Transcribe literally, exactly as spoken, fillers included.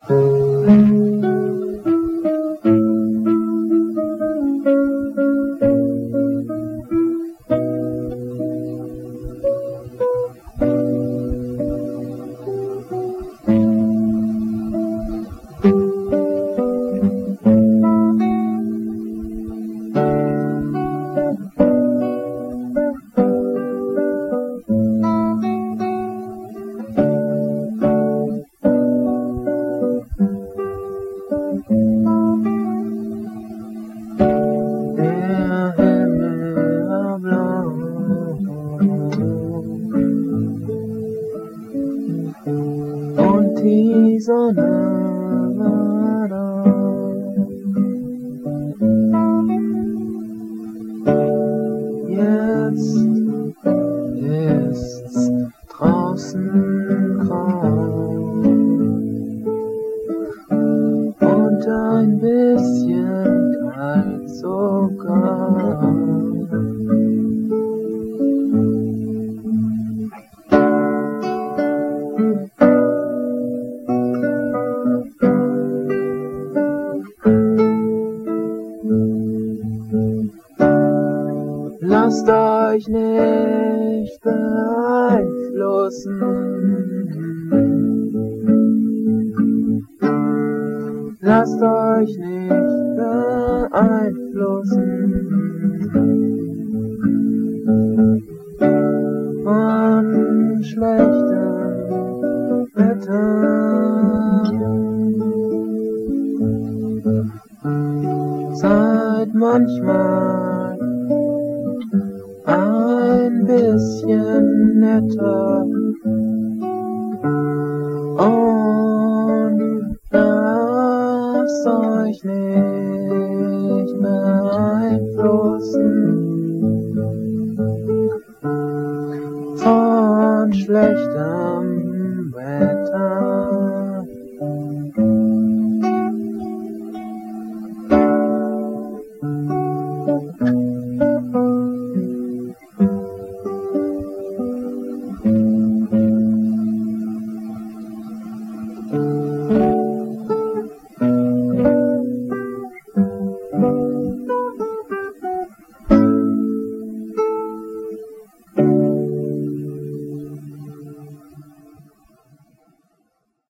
Die Sonne war da. Jetzt ist's draußen grau und ein bisschen kalt sogar. Lasst euch nicht beeinflussen. Lasst euch nicht beeinflussen von schlechtem Wetter. Seid manchmal ein bisschen netter und lasst euch nicht beeinflussen von schlechter